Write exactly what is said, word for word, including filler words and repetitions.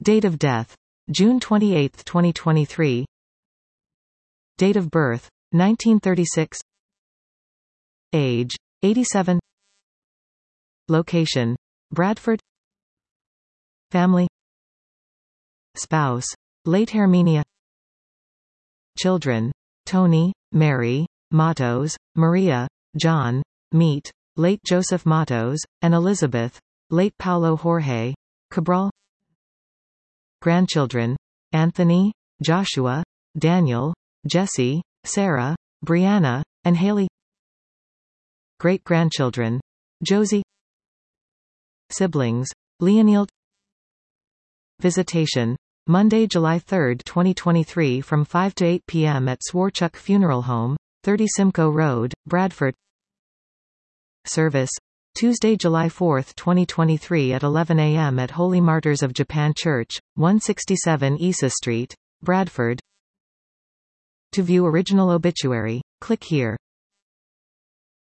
Date of death: June twenty-eighth, twenty twenty-three. Date of birth: nineteen thirty-six. Age: eighty-seven. Location: Bradford. Family. Spouse: late Herminia. Children: Tony, Mary, Matos, Maria, John, Meet, late Joseph Matos, and Elizabeth, late Paulo Jorge Cabral. Grandchildren: Anthony, Joshua, Daniel, Jesse, Sarah, Brianna, and Haley. Great-grandchildren: Josie. Siblings: Leonil. Visitation: Monday, July third, twenty twenty-three from five to eight p m at Swarchuk Funeral Home, thirty Simcoe Road, Bradford. Service: Tuesday, July fourth, twenty twenty-three at eleven a m at Holy Martyrs of Japan Church, one sixty-seven Issa Street, Bradford. To view original obituary, click here.